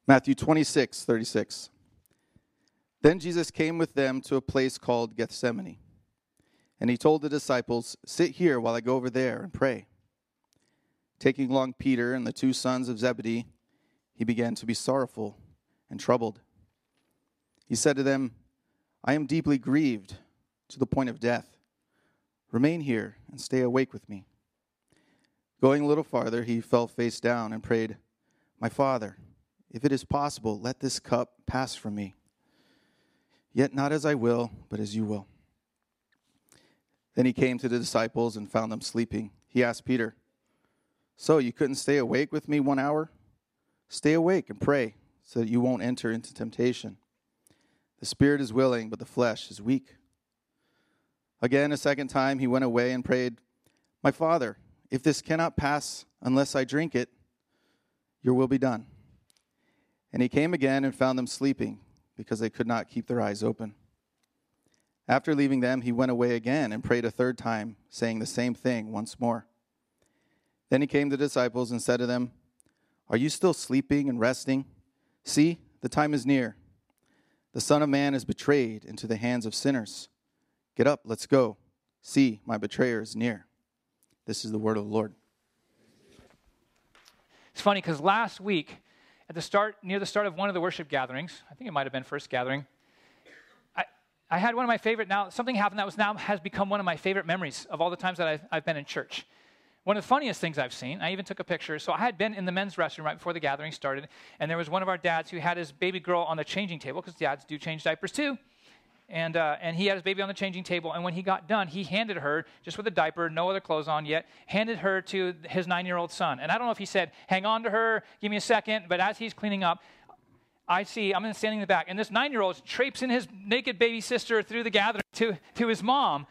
Matthew 26:36. Then Jesus came with them to a place called Gethsemane, and he told the disciples, "Sit here while I go over there and pray." Taking along Peter and the two sons of Zebedee, he began to be sorrowful and troubled. He said to them, "I am deeply grieved to the point of death. Remain here and stay awake with me." Going a little farther, he fell face down and prayed, "My Father, if it is possible, let this cup pass from me. Yet not as I will, but as you will." Then he came to the disciples and found them sleeping. He asked Peter, "So you couldn't stay awake with me 1 hour? Stay awake and pray so that you won't enter into temptation. The spirit is willing, but the flesh is weak." Again, a second time, he went away and prayed, "My Father, if this cannot pass unless I drink it, your will be done." And he came again and found them sleeping, because they could not keep their eyes open. After leaving them, he went away again and prayed a third time, saying the same thing once more. Then he came to the disciples and said to them, "Are you still sleeping and resting? See, the time is near. The Son of Man is betrayed into the hands of sinners. Get up, let's go. See, my betrayer is near." This is the word of the Lord. It's funny because last week, near the start of one of the worship gatherings, I think it might have been first gathering, I had one of my favorite, now something happened that has become one of my favorite memories of all the times that I've been in church. One of the funniest things I've seen, I even took a picture. So I had been in the men's restroom right before the gathering started, and there was one of our dads who had his baby girl on the changing table, because dads do change diapers too. And he had his baby on the changing table, and when he got done, he handed her, just with a diaper, no other clothes on yet, handed her to his 9-year-old son. And I don't know if he said, "Hang on to her, give me a second," but as he's cleaning up, I'm standing in the back, and this 9-year-old is traipsing his naked baby sister through the gathering to his mom.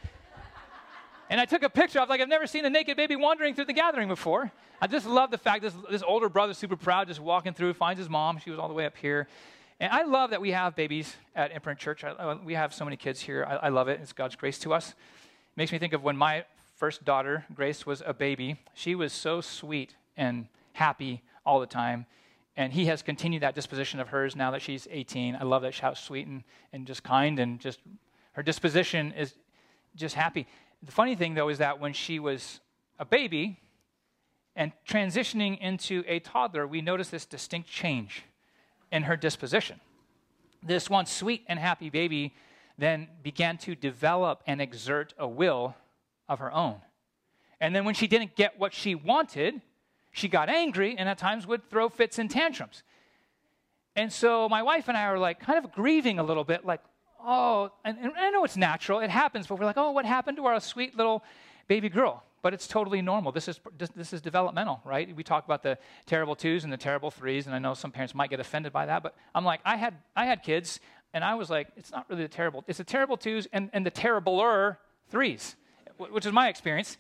And I took a picture. I was like, I've never seen a naked baby wandering through the gathering before. I just love the fact this older brother's super proud, just walking through, finds his mom. She was all the way up here. And I love that we have babies at Imprint Church. We have so many kids here. I love it. It's God's grace to us. It makes me think of when my first daughter, Grace, was a baby. She was so sweet and happy all the time. And he has continued that disposition of hers now that she's 18. I love that she's sweet and just kind, and just her disposition is just happy. The funny thing, though, is that when she was a baby and transitioning into a toddler, we noticed this distinct change in her disposition. This once sweet and happy baby then began to develop and exert a will of her own. And then when she didn't get what she wanted, she got angry and at times would throw fits and tantrums. And so my wife and I are like kind of grieving a little bit, like, oh, and I know it's natural, it happens, but we're like, oh, what happened to our sweet little baby girl? But it's totally normal. This is developmental, right? We talk about the terrible 2s and the terrible 3s, and I know some parents might get offended by that, but I'm like, I had kids, and I was like, it's not really it's the terrible 2s and the terribler 3s, which is my experience.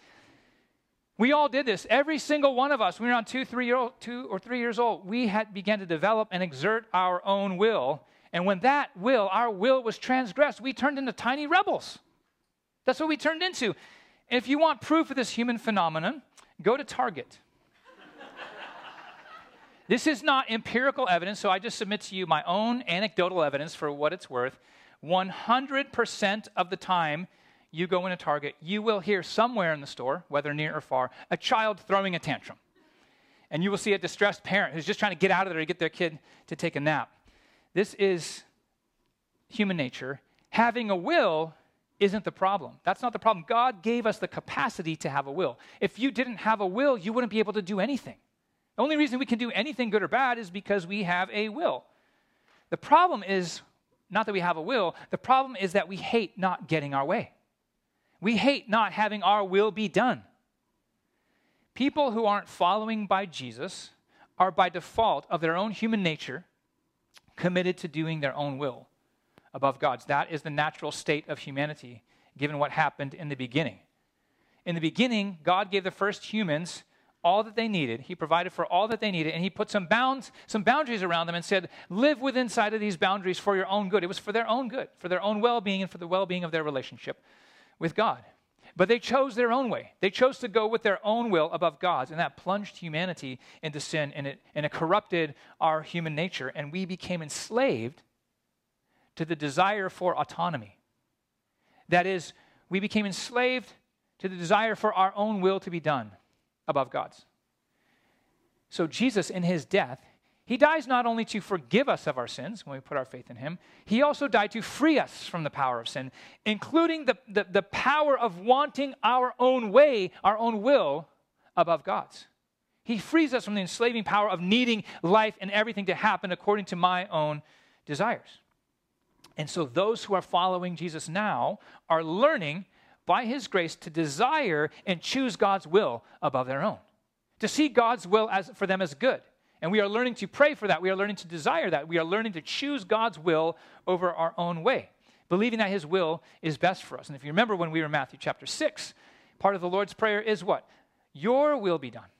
We all did this. Every single one of us, when we were around 2 or 3 years old, we began to develop and exert our own will. And when our will was transgressed, we turned into tiny rebels. That's what we turned into. And if you want proof of this human phenomenon, go to Target. This is not empirical evidence, so I just submit to you my own anecdotal evidence for what it's worth. 100% of the time you go into Target, you will hear somewhere in the store, whether near or far, a child throwing a tantrum. And you will see a distressed parent who's just trying to get out of there to get their kid to take a nap. This is human nature. Having a will isn't the problem. That's not the problem. God gave us the capacity to have a will. If you didn't have a will, you wouldn't be able to do anything. The only reason we can do anything good or bad is because we have a will. The problem is not that we have a will. The problem is that we hate not getting our way. We hate not having our will be done. People who aren't following by Jesus are by default of their own human nature committed to doing their own will above God's. That is the natural state of humanity, given what happened in the beginning. In the beginning, God gave the first humans all that they needed. He provided for all that they needed, and he put some boundaries around them and said, live within inside of these boundaries for your own good. It was for their own good, for their own well-being, and for the well-being of their relationship with God. But they chose their own way. They chose to go with their own will above God's, and that plunged humanity into sin, and it corrupted our human nature, and we became enslaved to the desire for autonomy. That is, we became enslaved to the desire for our own will to be done above God's. So Jesus, in his death, he dies not only to forgive us of our sins when we put our faith in him, he also died to free us from the power of sin, including the power of wanting our own way, our own will, above God's. He frees us from the enslaving power of needing life and everything to happen according to my own desires. And so those who are following Jesus now are learning by his grace to desire and choose God's will above their own, to see God's will for them as good. And we are learning to pray for that. We are learning to desire that. We are learning to choose God's will over our own way, believing that his will is best for us. And if you remember when we were in Matthew chapter 6, part of the Lord's Prayer is what? Your will be done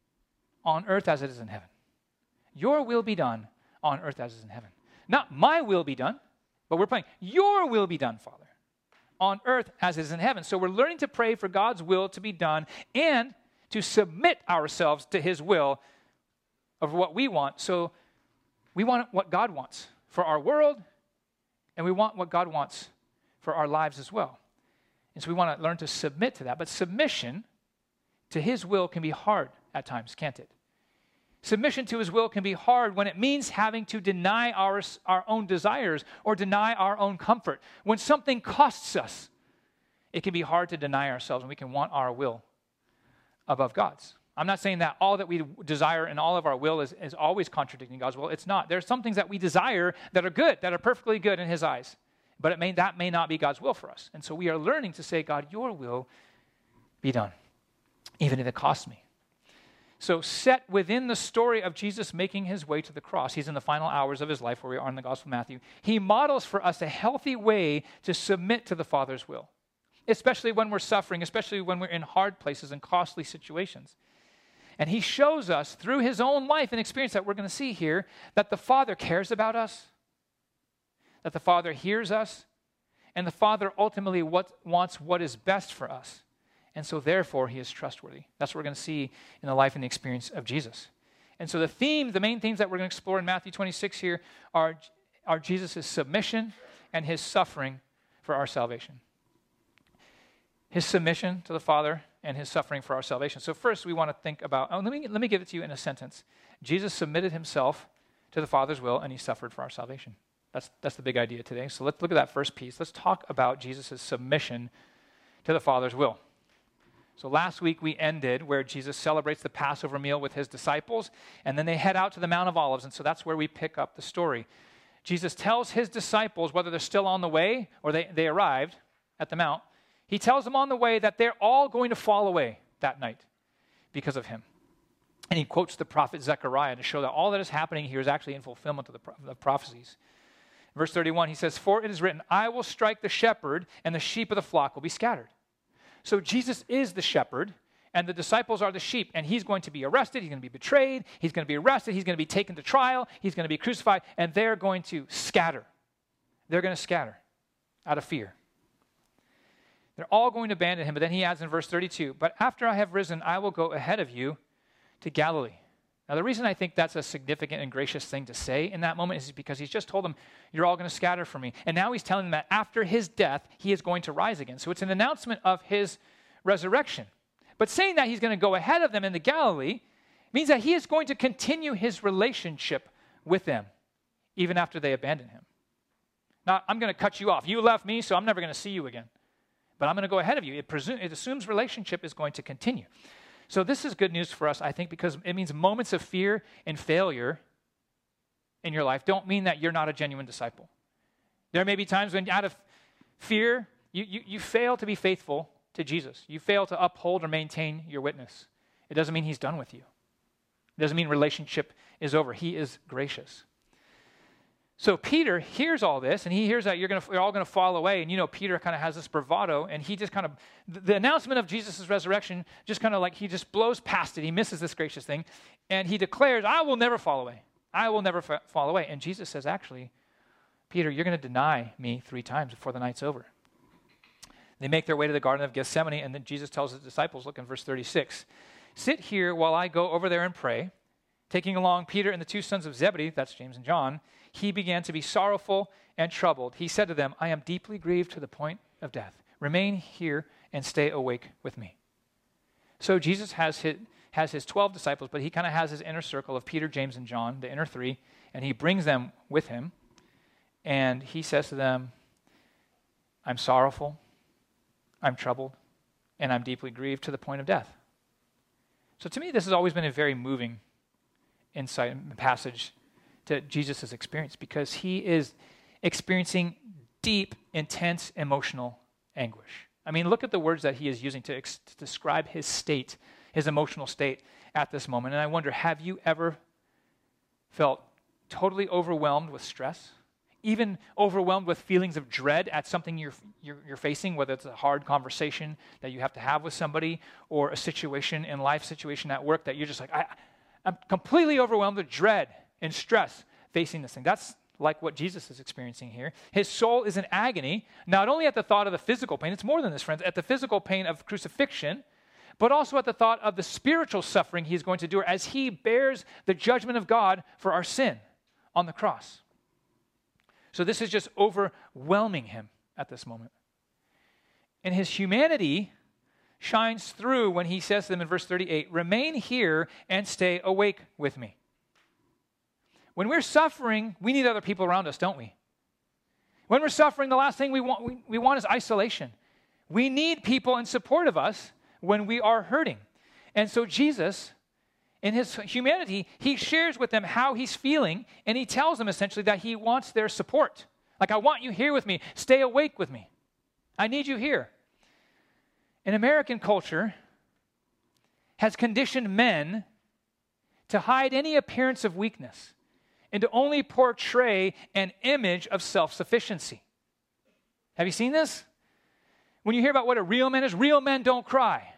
on earth as it is in heaven. Your will be done on earth as it is in heaven. Not my will be done, but we're praying, your will be done, Father, on earth as it is in heaven. So we're learning to pray for God's will to be done and to submit ourselves to his will of what we want. So we want what God wants for our world, and we want what God wants for our lives as well. And so we want to learn to submit to that. But submission to his will can be hard at times, can't it? Submission to his will can be hard when it means having to deny our own desires or deny our own comfort. When something costs us, it can be hard to deny ourselves, and we can want our will above God's. I'm not saying that all that we desire and all of our will is always contradicting God's will. It's not. There are some things that we desire that are good, that are perfectly good in his eyes. But that may not be God's will for us. And so we are learning to say, God, your will be done, even if it costs me. So set within the story of Jesus making his way to the cross, he's in the final hours of his life where we are in the Gospel of Matthew, he models for us a healthy way to submit to the Father's will, especially when we're suffering, especially when we're in hard places and costly situations. And he shows us through his own life and experience that we're going to see here that the Father cares about us, that the Father hears us, and the Father ultimately wants what is best for us. And so therefore, he is trustworthy. That's what we're going to see in the life and the experience of Jesus. And so the main themes that we're going to explore in Matthew 26 here are Jesus' submission and his suffering for our salvation. His submission to the Father and his suffering for our salvation. So first we want to think about, let me give it to you in a sentence. Jesus submitted himself to the Father's will and he suffered for our salvation. That's the big idea today. So let's look at that first piece. Let's talk about Jesus' submission to the Father's will. So last week we ended where Jesus celebrates the Passover meal with his disciples, and then they head out to the Mount of Olives, and so that's where we pick up the story. Jesus tells his disciples, whether they're still on the way or they arrived at the Mount, he tells them on the way that they're all going to fall away that night because of him. And he quotes the prophet Zechariah to show that all that is happening here is actually in fulfillment of the prophecies. Verse 31, he says, "For it is written, I will strike the shepherd, and the sheep of the flock will be scattered." So Jesus is the shepherd, and the disciples are the sheep, and he's going to be arrested, he's going to be betrayed, he's going to be arrested, he's going to be taken to trial, he's going to be crucified, and they're going to scatter. They're going to scatter out of fear. They're all going to abandon him, but then he adds in verse 32, "But after I have risen, I will go ahead of you to Galilee." Now, the reason I think that's a significant and gracious thing to say in that moment is because he's just told them, you're all going to scatter for me. And now he's telling them that after his death, he is going to rise again. So it's an announcement of his resurrection. But saying that he's going to go ahead of them into Galilee means that he is going to continue his relationship with them even after they abandon him. Now, I'm going to cut you off. You left me, so I'm never going to see you again. But I'm going to go ahead of you. It assumes relationship is going to continue. So this is good news for us, I think, because it means moments of fear and failure in your life don't mean that you're not a genuine disciple. There may be times when out of fear, you fail to be faithful to Jesus. You fail to uphold or maintain your witness. It doesn't mean he's done with you. It doesn't mean relationship is over. He is gracious. So Peter hears all this, and he hears that you're all going to fall away. And you know, Peter kind of has this bravado, and he just kind of, the announcement of Jesus' resurrection, just kind of like he just blows past it. He misses this gracious thing, and he declares, I will never fall away. I will never fall away. And Jesus says, actually, Peter, you're going to deny me 3 times before the night's over. They make their way to the Garden of Gethsemane, and then Jesus tells his disciples, look in verse 36, sit here while I go over there and pray. Taking along Peter and the two sons of Zebedee, that's James and John, he began to be sorrowful and troubled. He said to them, I am deeply grieved to the point of death. Remain here and stay awake with me. So Jesus has his 12 disciples, but he kind of has his inner circle of Peter, James, and John, the inner three, and he brings them with him, and he says to them, I'm sorrowful, I'm troubled, and I'm deeply grieved to the point of death. So to me, this has always been a very moving insight and passage to Jesus' experience, because he is experiencing deep, intense emotional anguish. I mean, look at the words that he is using to describe his state, his emotional state at this moment. And I wonder, have you ever felt totally overwhelmed with stress? Even overwhelmed with feelings of dread at something you're facing, whether it's a hard conversation that you have to have with somebody or a situation in life, situation at work that you're just like, I'm completely overwhelmed with dread and stress facing this thing. That's like what Jesus is experiencing here. His soul is in agony, not only at the thought of the physical pain, it's more than this, friends, at the physical pain of crucifixion, but also at the thought of the spiritual suffering he's going to endure as he bears the judgment of God for our sin on the cross. So this is just overwhelming him at this moment. And his humanity shines through when he says to them in verse 38, remain here and stay awake with me. When we're suffering, we need other people around us, don't we? When we're suffering, the last thing we want is isolation. We need people in support of us when we are hurting. And so Jesus, in his humanity, he shares with them how he's feeling, and he tells them essentially that he wants their support. Like, I want you here with me. Stay awake with me. I need you here. And American culture has conditioned men to hide any appearance of weakness and to only portray an image of self-sufficiency. Have you seen this? When you hear about what a real man is, real men don't cry.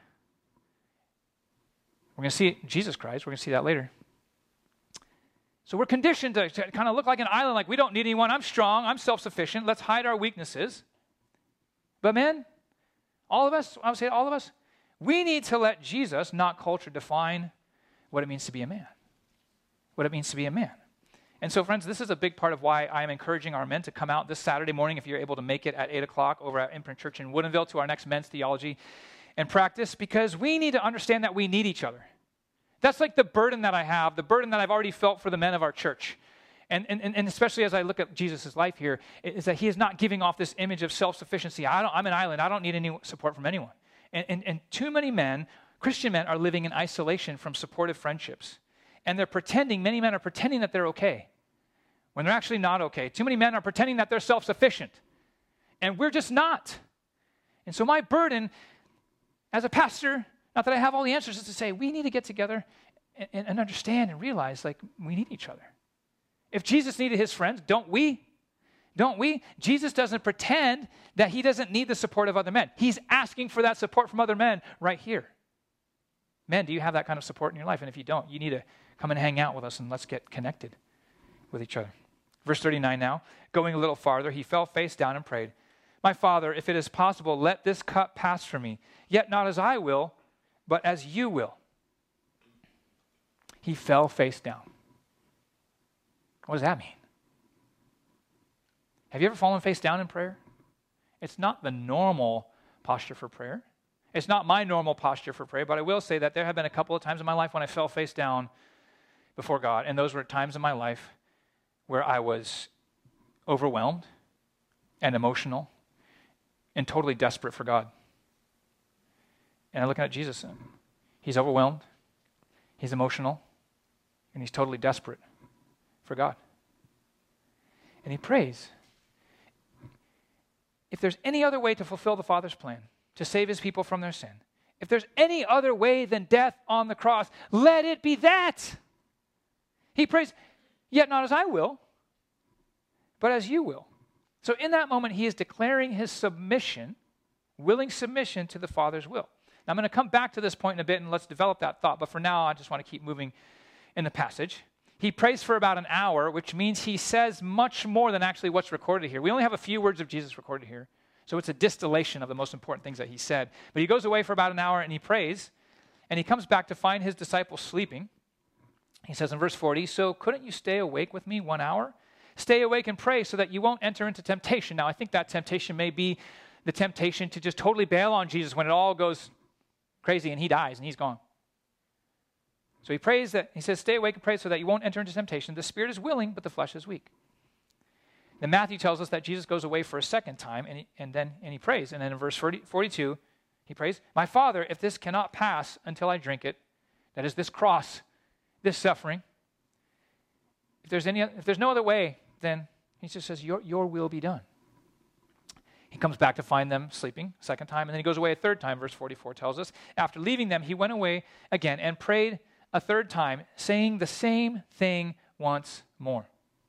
We're going to see Jesus cries. We're going to see that later. So we're conditioned to kind of look like an island, like we don't need anyone. I'm strong. I'm self-sufficient. Let's hide our weaknesses. But men, all of us, I would say all of us, we need to let Jesus, not culture, define what it means to be a man. What it means to be a man. And so, friends, this is a big part of why I am encouraging our men to come out this Saturday morning, if you're able to make it, at 8 o'clock over at Imprint Church in Woodinville to our next men's theology and practice, because we need to understand that we need each other. That's like the burden that I have, the burden that I've already felt for the men of our church. And especially as I look at Jesus' life here, is that he is not giving off this image of self-sufficiency. I'm an island. I don't need any support from anyone. And too many men, Christian men, are living in isolation from supportive friendships. And many men are pretending that they're okay when they're actually not okay. Too many men are pretending that they're self-sufficient. And we're just not. And so my burden as a pastor, not that I have all the answers, is to say we need to get together and understand and realize, like, we need each other. If Jesus needed his friends, don't we? Don't we? Jesus doesn't pretend that he doesn't need the support of other men. He's asking for that support from other men right here. Men, do you have that kind of support in your life? And if you don't, you need to come and hang out with us and let's get connected with each other. Verse 39 now, going a little farther, he fell face down and prayed, my Father, if it is possible, let this cup pass from me, yet not as I will, but as you will. He fell face down. What does that mean? Have you ever fallen face down in prayer? It's not the normal posture for prayer. It's not my normal posture for prayer, but I will say that there have been a couple of times in my life when I fell face down before God, and those were times in my life where I was overwhelmed and emotional and totally desperate for God. And I'm looking at Jesus, and he's overwhelmed, he's emotional, and he's totally desperate for God. And he prays, if there's any other way to fulfill the Father's plan, to save his people from their sin, if there's any other way than death on the cross, let it be that. He prays, yet not as I will, but as you will. So in that moment, he is declaring his submission, willing submission to the Father's will. Now, I'm going to come back to this point in a bit, and let's develop that thought. But for now, I just want to keep moving in the passage. He prays for about an hour, which means he says much more than actually what's recorded here. We only have a few words of Jesus recorded here. So it's a distillation of the most important things that he said. But he goes away for about an hour and he prays, and he comes back to find his disciples sleeping. He says in verse 40, so couldn't you stay awake with me 1 hour? Stay awake and pray so that you won't enter into temptation. Now, I think that temptation may be the temptation to just totally bail on Jesus when it all goes crazy and he dies and he's gone. So he says, stay awake and pray so that you won't enter into temptation. The spirit is willing, but the flesh is weak. Then Matthew tells us that Jesus goes away for a second time, and then he prays. And then in verse 42, he prays, my Father, if this cannot pass until I drink it, that is this cross, this suffering, if there's no other way, then he just says, your will be done. He comes back to find them sleeping a second time, and then he goes away a third time, verse 44 tells us. After leaving them, he went away again and prayed a third time, saying the same thing once more.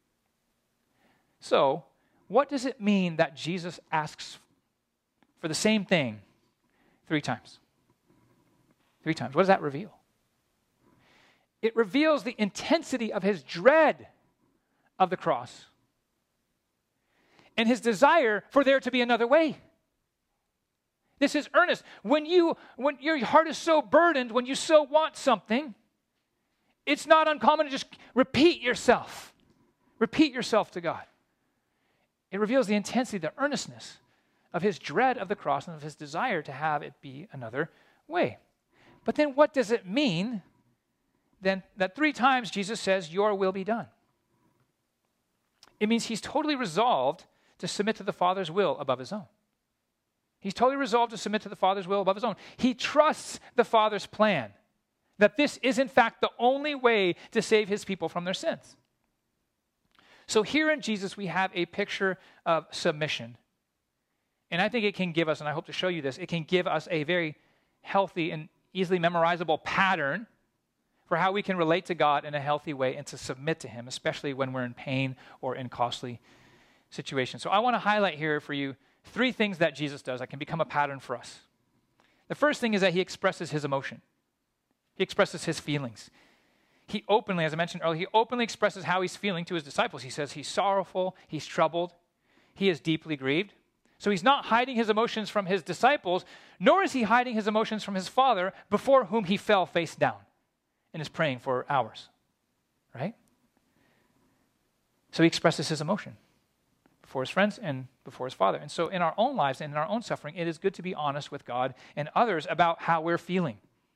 So, what does it mean that Jesus asks for the same thing 3 times? 3 times. What does that reveal? It reveals the intensity of his dread of the cross and his desire for there to be another way. This is earnest. When your heart is so burdened, when you so want something, it's not uncommon to just repeat yourself. Repeat yourself to God. It reveals the intensity, the earnestness of his dread of the cross and of his desire to have it be another way. But then what does it mean then that 3 times Jesus says, your will be done? It means he's totally resolved to submit to the Father's will above his own. He's totally resolved to submit to the Father's will above his own. He trusts the Father's plan, that this is in fact the only way to save his people from their sins. So here in Jesus, we have a picture of submission. And I think it can give us, and I hope to show you this, it can give us a very healthy and easily memorizable pattern for how we can relate to God in a healthy way and to submit to him, especially when we're in pain or in costly situations. So I want to highlight here for you 3 things that Jesus does that can become a pattern for us. The first thing is that he expresses his emotion. He expresses his feelings. He openly, as I mentioned earlier, he openly expresses how he's feeling to his disciples. He says he's sorrowful, he's troubled, he is deeply grieved. So he's not hiding his emotions from his disciples, nor is he hiding his emotions from his Father, before whom he fell face down and is praying for hours, right? So he expresses his emotion before his friends and before his Father. And so in our own lives and in our own suffering, it is good to be honest with God and others about how we're feeling.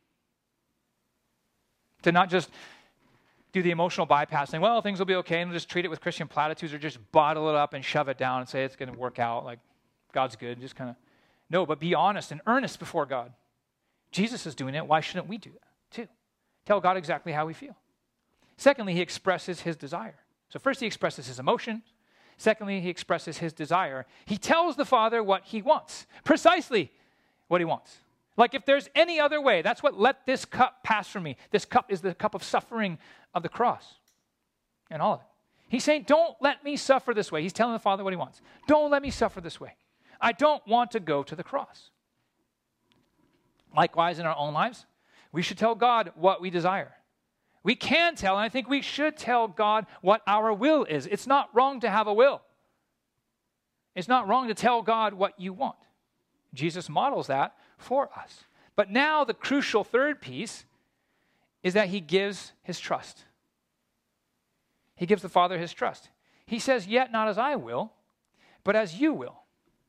To not just do the emotional bypassing, well, things will be okay, and just treat it with Christian platitudes or just bottle it up and shove it down and say it's going to work out, like God's good, just kind of. No, but be honest and earnest before God. Jesus is doing it. Why shouldn't we do that too? Tell God exactly how we feel. Secondly, he expresses his desire. So first he expresses his emotion. Secondly, he expresses his desire. He tells the Father what he wants, precisely what he wants. Like if there's any other way, that's what let this cup pass from me. This cup is the cup of suffering of the cross and all of it. He's saying, don't let me suffer this way. He's telling the Father what he wants. Don't let me suffer this way. I don't want to go to the cross. Likewise, in our own lives, we should tell God what we desire. We can tell, and I think we should tell God what our will is. It's not wrong to have a will. It's not wrong to tell God what you want. Jesus models that for us. But now the crucial third piece is that he gives his trust. He gives the Father his trust. He says, yet not as I will, but as you will.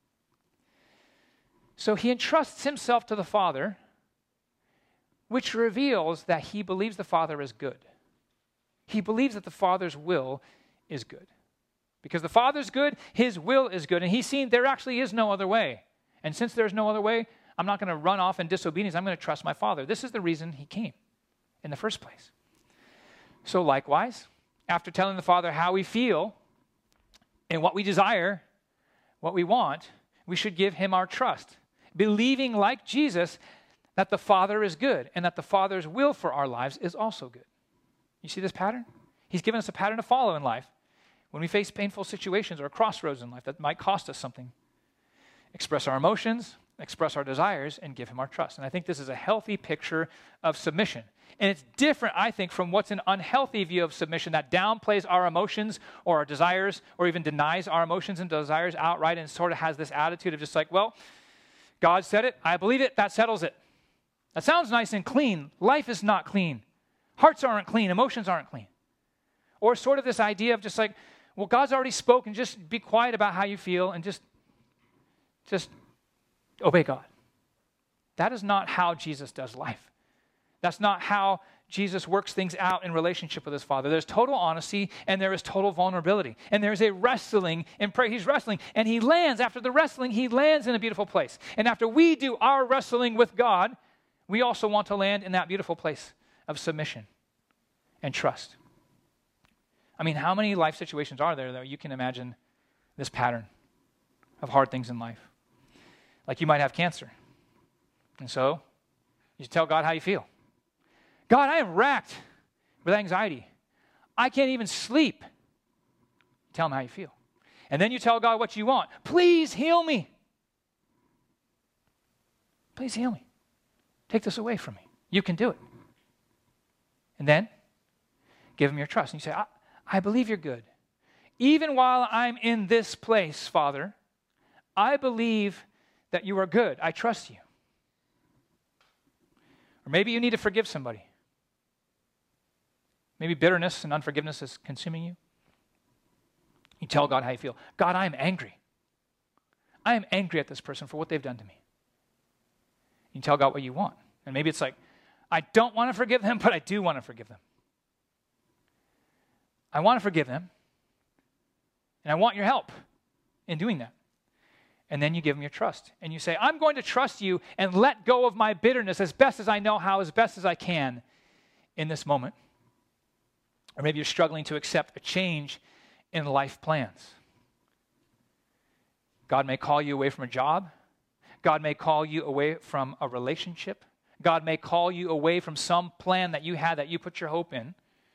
So he entrusts himself to the Father, which reveals that he believes the Father is good. He believes that the Father's will is good. Because the Father's good, his will is good. And he's seen there actually is no other way. And since there's no other way, I'm not going to run off in disobedience. I'm going to trust my Father. This is the reason he came in the first place. So likewise, after telling the Father how we feel and what we desire, what we want, we should give him our trust, believing like Jesus that the Father is good and that the Father's will for our lives is also good. You see this pattern? He's given us a pattern to follow in life. When we face painful situations or crossroads in life that might cost us something, express our emotions, express our desires, and give him our trust. And I think this is a healthy picture of submission. And it's different, I think, from what's an unhealthy view of submission that downplays our emotions or our desires or even denies our emotions and desires outright and sort of has this attitude of just like, well, God said it, I believe it, that settles it. That sounds nice and clean. Life is not clean. Hearts aren't clean. Emotions aren't clean. Or sort of this idea of just like, well, God's already spoken. Just be quiet about how you feel and just obey God. That is not how Jesus does life. That's not how Jesus works things out in relationship with his Father. There's total honesty and there is total vulnerability. And there's a wrestling in prayer. He's wrestling and he lands. After the wrestling, he lands in a beautiful place. And after we do our wrestling with God, we also want to land in that beautiful place of submission and trust. I mean, how many life situations are there that you can imagine this pattern of hard things in life? Like you might have cancer. And so you tell God how you feel. God, I am racked with anxiety. I can't even sleep. Tell him how you feel. And then you tell God what you want. Please heal me. Please heal me. Take this away from me. You can do it. And then give him your trust. And you say, I believe you're good. Even while I'm in this place, Father, I believe that you are good. I trust you. Or maybe you need to forgive somebody. Maybe bitterness and unforgiveness is consuming you. You tell God how you feel. God, I am angry. I am angry at this person for what they've done to me. You tell God what you want. And maybe it's like, I don't want to forgive them, but I do want to forgive them. I want to forgive them. And I want your help in doing that. And then you give them your trust. And you say, I'm going to trust you and let go of my bitterness as best as I know how, as best as I can in this moment. Or maybe you're struggling to accept a change in life plans. God may call you away from a job. God may call you away from a relationship. God may call you away from some plan that you had that you put your hope in.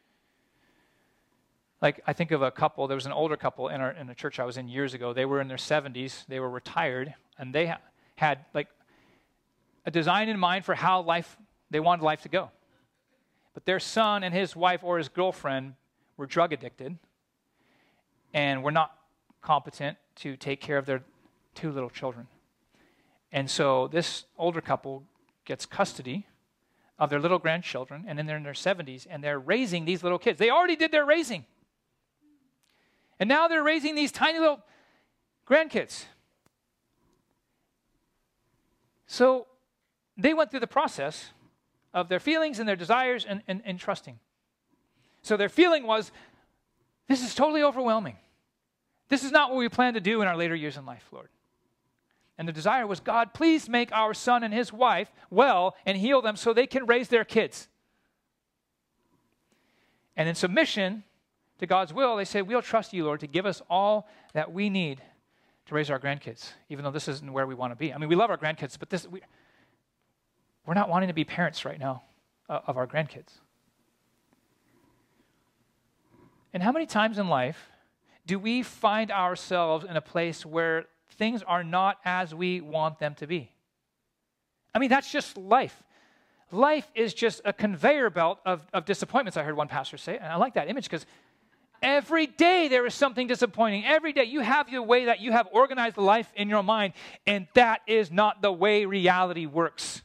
Like, I think of a couple, there was an older couple in a church I was in years ago. They were in their 70s. They were retired, and they had like a design in mind for how they wanted life to go. But their son and his wife or his girlfriend were drug addicted and were not competent to take care of their 2 little children. And so this older couple gets custody of their little grandchildren, and then they're in their 70s, and they're raising these little kids. They already did their raising. And now they're raising these tiny little grandkids. So they went through the process of their feelings and their desires and trusting. So their feeling was, this is totally overwhelming. This is not what we plan to do in our later years in life, Lord. And the desire was, God, please make our son and his wife well and heal them so they can raise their kids. And in submission to God's will, they say, we'll trust you, Lord, to give us all that we need to raise our grandkids, even though this isn't where we want to be. I mean, we love our grandkids, but we're not wanting to be parents right now of our grandkids. And how many times in life do we find ourselves in a place where things are not as we want them to be? I mean, that's just life. Life is just a conveyor belt of disappointments, I heard one pastor say. And I like that image because every day there is something disappointing. Every day you have the way that you have organized life in your mind, and that is not the way reality works.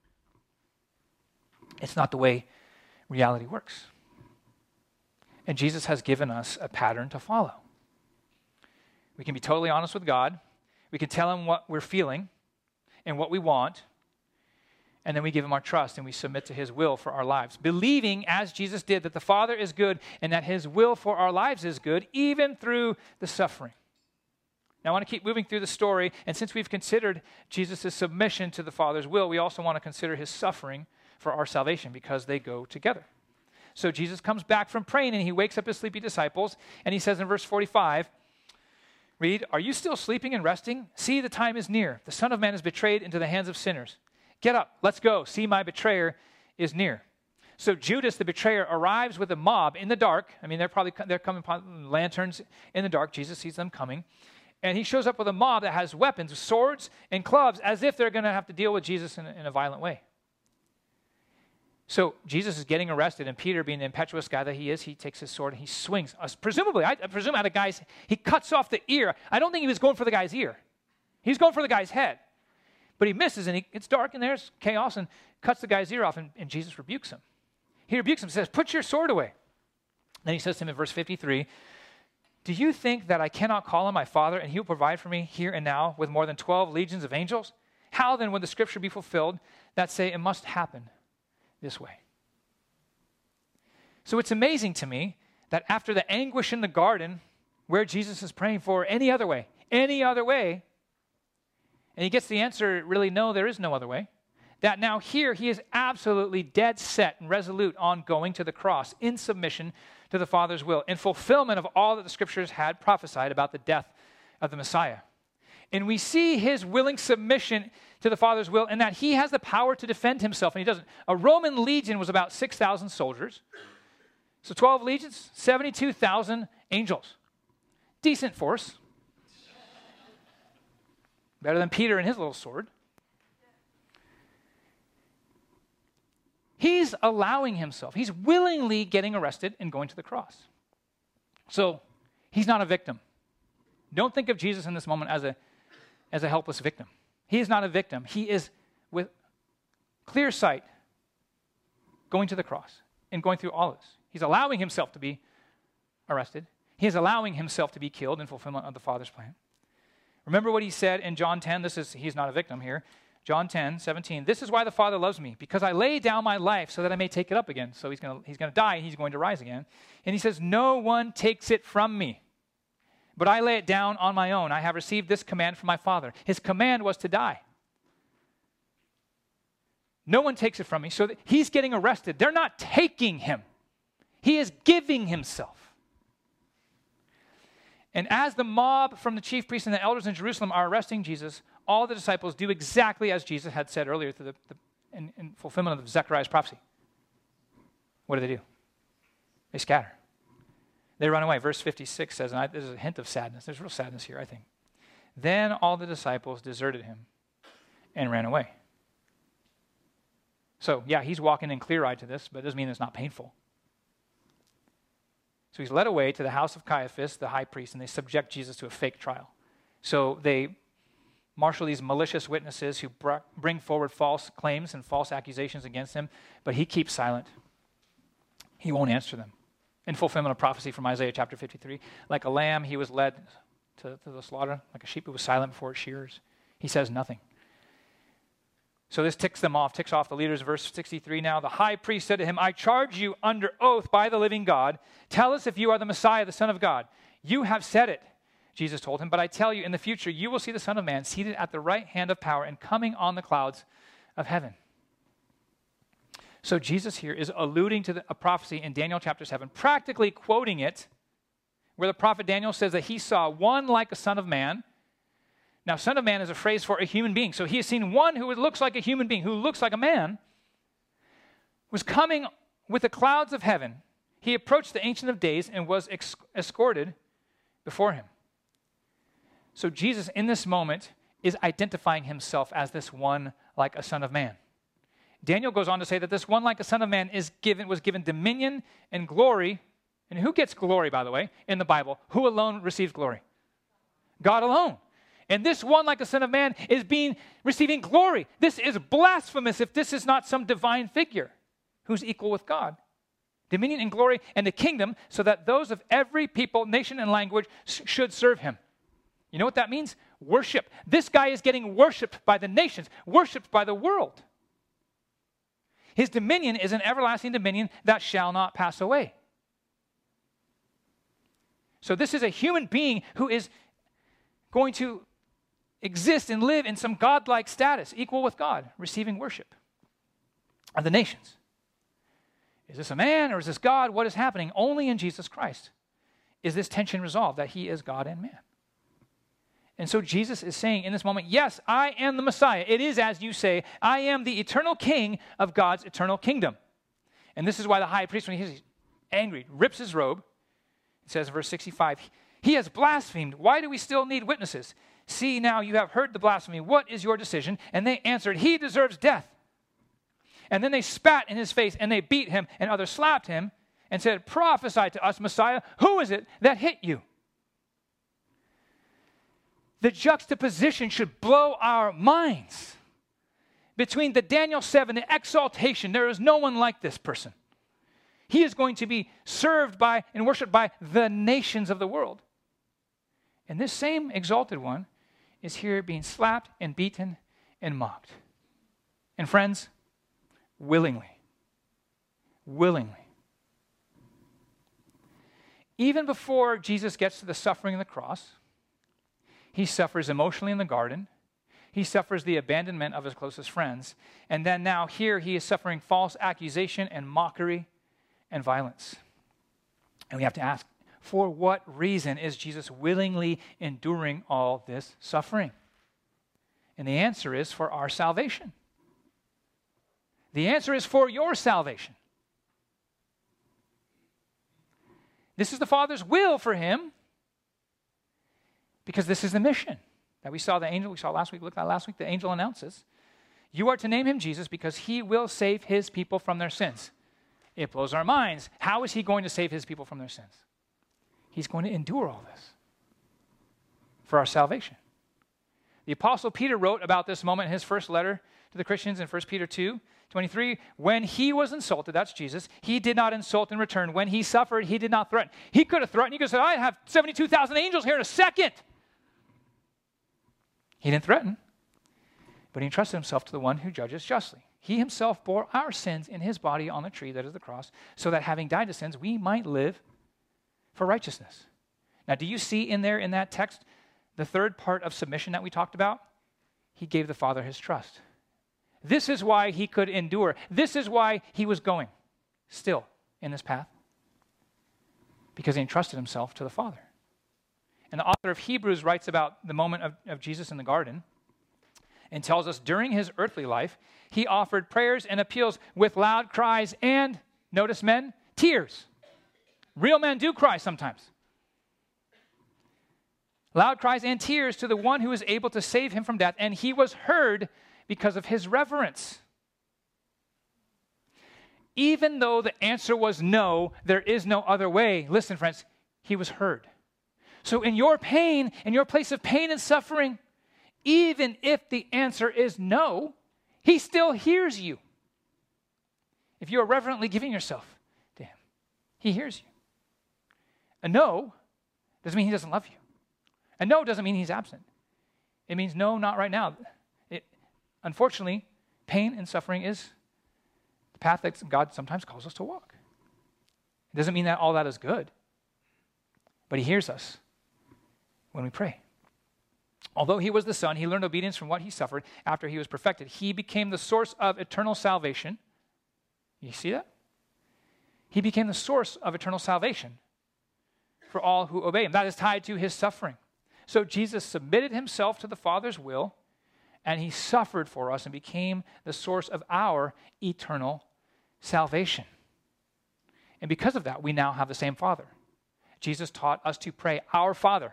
It's not the way reality works. And Jesus has given us a pattern to follow. We can be totally honest with God. We can tell him what we're feeling and what we want. And then we give him our trust and we submit to his will for our lives, believing, as Jesus did, that the Father is good and that his will for our lives is good, even through the suffering. Now, I want to keep moving through the story. And since we've considered Jesus' submission to the Father's will, we also want to consider his suffering for our salvation because they go together. So Jesus comes back from praying and he wakes up his sleepy disciples. And he says in verse 45, read, "Are you still sleeping and resting? See, the time is near. The Son of Man is betrayed into the hands of sinners. Get up, let's go. See, my betrayer is near." So Judas, the betrayer, arrives with a mob in the dark. I mean, they're coming upon lanterns in the dark. Jesus sees them coming. And he shows up with a mob that has weapons, swords and clubs, as if they're going to have to deal with Jesus in a violent way. So Jesus is getting arrested, and Peter, being the impetuous guy that he is, he takes his sword and he swings. Presumably, I presume out of guys, he cuts off the ear. I don't think he was going for the guy's ear. He's going for the guy's head. But he misses, and it's dark, and there's chaos, and cuts the guy's ear off, and Jesus rebukes him. He rebukes him, says, put your sword away. Then he says to him in verse 53, do you think that I cannot call on my Father, and he will provide for me here and now with more than 12 legions of angels? How then would the scripture be fulfilled that say it must happen this way? So it's amazing to me that after the anguish in the garden, where Jesus is praying for any other way, and he gets the answer, really, no, there is no other way, that now here he is absolutely dead set and resolute on going to the cross in submission to the Father's will, in fulfillment of all that the scriptures had prophesied about the death of the Messiah. And we see his willing submission to the Father's will in that he has the power to defend himself, and he doesn't. A Roman legion was about 6,000 soldiers. So 12 legions, 72,000 angels. Decent force. Better than Peter and his little sword. He's allowing himself. He's willingly getting arrested and going to the cross. So he's not a victim. Don't think of Jesus in this moment as a helpless victim. He is not a victim. He is, with clear sight, going to the cross and going through all this. He's allowing himself to be arrested. He is allowing himself to be killed in fulfillment of the Father's plan. Remember what he said in John 10. He's not a victim here. John 10:17. This is why the Father loves me, because I lay down my life so that I may take it up again. So he's going to die and he's going to rise again. And he says, no one takes it from me, but I lay it down on my own. I have received this command from my Father. His command was to die. No one takes it from me. So he's getting arrested. They're not taking him. He is giving himself. And as the mob from the chief priests and the elders in Jerusalem are arresting Jesus, all the disciples do exactly as Jesus had said earlier in fulfillment of Zechariah's prophecy. What do? They scatter. They run away. Verse 56 says, and there's a hint of sadness. There's real sadness here, I think. Then all the disciples deserted him and ran away. So, yeah, he's walking in clear-eyed to this, but it doesn't mean it's not painful. So he's led away to the house of Caiaphas, the high priest, and they subject Jesus to a fake trial. So they marshal these malicious witnesses who bring forward false claims and false accusations against him, but he keeps silent. He won't answer them. In fulfillment of prophecy from Isaiah chapter 53, like a lamb he was led to the slaughter, like a sheep who was silent before its shearers. He says nothing. So this ticks off the leaders. Verse 63 now, the high priest said to him, I charge you under oath by the living God, tell us if you are the Messiah, the Son of God. You have said it, Jesus told him, but I tell you, in the future you will see the Son of Man seated at the right hand of power and coming on the clouds of heaven. So Jesus here is alluding to a prophecy in Daniel chapter 7, practically quoting it, where the prophet Daniel says that he saw one like a son of man. Now, son of man is a phrase for a human being. So he has seen one who looks like a human being, who looks like a man, was coming with the clouds of heaven. He approached the Ancient of Days and was escorted before him. So Jesus, in this moment, is identifying himself as this one like a son of man. Daniel goes on to say that this one like a son of man was given dominion and glory. And who gets glory, by the way, in the Bible? Who alone receives glory? God alone. And this one like a son of man is receiving glory. This is blasphemous if this is not some divine figure who's equal with God. Dominion and glory and the kingdom, so that those of every people, nation, and language should serve him. You know what that means? Worship. This guy is getting worshipped by the nations, worshipped by the world. His dominion is an everlasting dominion that shall not pass away. So this is a human being who is going to exist and live in some godlike status, equal with God, receiving worship of the nations. Is this a man or is this God? What is happening? Only in Jesus Christ is this tension resolved, that he is God and man. And so Jesus is saying in this moment, yes, I am the Messiah. It is as you say, I am the eternal king of God's eternal kingdom. And this is why the high priest, when he's angry, rips his robe. It says, verse 65, he has blasphemed. Why do we still need witnesses? See, now you have heard the blasphemy. What is your decision? And they answered, he deserves death. And then they spat in his face, and they beat him, and others slapped him, and said, "Prophesy to us, Messiah, who is it that hit you?" The juxtaposition should blow our minds. Between the Daniel 7, the exaltation, there is no one like this person. He is going to be served by and worshiped by the nations of the world. And this same exalted one is here being slapped and beaten and mocked. And friends, willingly. Even before Jesus gets to the suffering of the cross, he suffers emotionally in the garden. He suffers the abandonment of his closest friends. And then now here he is suffering false accusation and mockery and violence. And we have to ask, for what reason is Jesus willingly enduring all this suffering? And the answer is for our salvation. The answer is for your salvation. This is the Father's will for him, because this is the mission that we saw last week, looked at last week, the angel announces. You are to name him Jesus because he will save his people from their sins. It blows our minds. How is he going to save his people from their sins? He's going to endure all this for our salvation. The Apostle Peter wrote about this moment in his first letter to the Christians in 1 Peter 2:23. When he was insulted, that's Jesus, he did not insult in return. When he suffered, he did not threaten. He could have threatened. He could have said, I have 72,000 angels here in a second. He didn't threaten, but he entrusted himself to the one who judges justly. He himself bore our sins in his body on the tree, that is the cross, so that having died to sins, we might live for righteousness. Now, do you see in there in that text the third part of submission that we talked about? He gave the Father his trust. This is why he could endure. This is why he was going still in this path, because he entrusted himself to the Father. And the author of Hebrews writes about the moment of Jesus in the garden and tells us during his earthly life, he offered prayers and appeals with loud cries and, notice men, tears. Real men do cry sometimes. Loud cries and tears to the one who is able to save him from death, and he was heard because of his reverence. Even though the answer was no, there is no other way. Listen, friends, he was heard. So in your pain, in your place of pain and suffering, even if the answer is no, he still hears you. If you are reverently giving yourself to him, he hears you. A no doesn't mean he doesn't love you. A no doesn't mean he's absent. It means no, not right now. Unfortunately, pain and suffering is the path that God sometimes calls us to walk. It doesn't mean that all that is good, but he hears us when we pray. Although he was the Son, he learned obedience from what he suffered after he was perfected. He became the source of eternal salvation. You see that? He became the source of eternal salvation for all who obey him. That is tied to his suffering. So Jesus submitted himself to the Father's will, and he suffered for us and became the source of our eternal salvation. And because of that, we now have the same Father. Jesus taught us to pray, Our Father.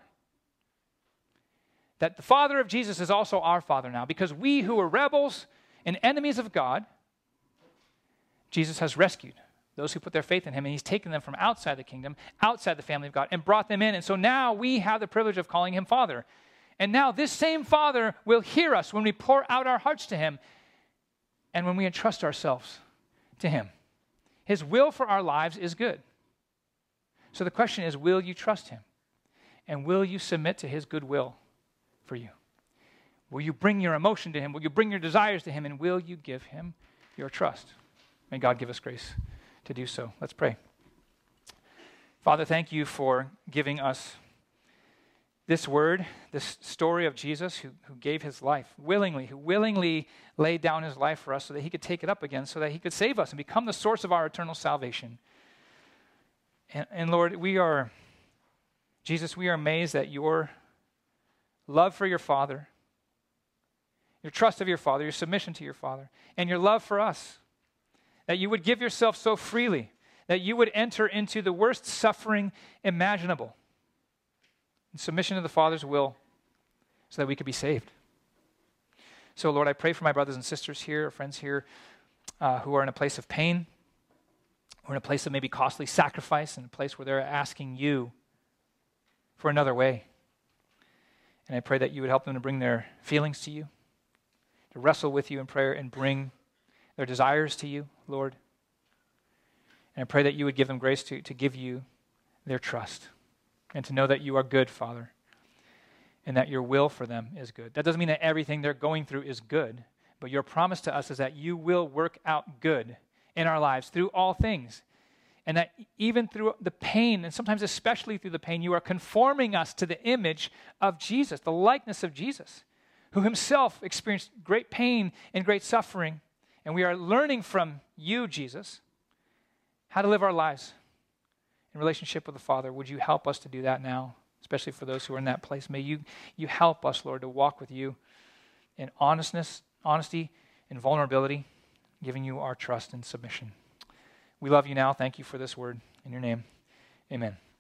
That the Father of Jesus is also our Father now, because we who were rebels and enemies of God, Jesus has rescued those who put their faith in him, and he's taken them from outside the kingdom, outside the family of God, and brought them in. And so now we have the privilege of calling him Father. And now this same Father will hear us when we pour out our hearts to him and when we entrust ourselves to him. His will for our lives is good. So the question is, will you trust him? And will you submit to his good will for you? Will you bring your emotion to him? Will you bring your desires to him? And will you give him your trust? May God give us grace to do so. Let's pray. Father, thank you for giving us this word, this story of Jesus who gave his life willingly, who willingly laid down his life for us so that he could take it up again, so that he could save us and become the source of our eternal salvation. And Lord, Jesus, we are amazed at your love for your Father, your trust of your Father, your submission to your Father, and your love for us, that you would give yourself so freely, that you would enter into the worst suffering imaginable in submission to the Father's will so that we could be saved. So, Lord, I pray for my brothers and sisters here, friends here, who are in a place of pain, or in a place of maybe costly sacrifice, in a place where they're asking you for another way. And I pray that you would help them to bring their feelings to you, to wrestle with you in prayer and bring their desires to you, Lord. And I pray that you would give them grace to give you their trust and to know that you are good, Father, and that your will for them is good. That doesn't mean that everything they're going through is good, but your promise to us is that you will work out good in our lives through all things. And that even through the pain, and sometimes especially through the pain, you are conforming us to the image of Jesus, the likeness of Jesus, who himself experienced great pain and great suffering. And we are learning from you, Jesus, how to live our lives in relationship with the Father. Would you help us to do that now, especially for those who are in that place? May you help us, Lord, to walk with you in honesty, and vulnerability, giving you our trust and submission. We love you now. Thank you for this word. In your name, amen.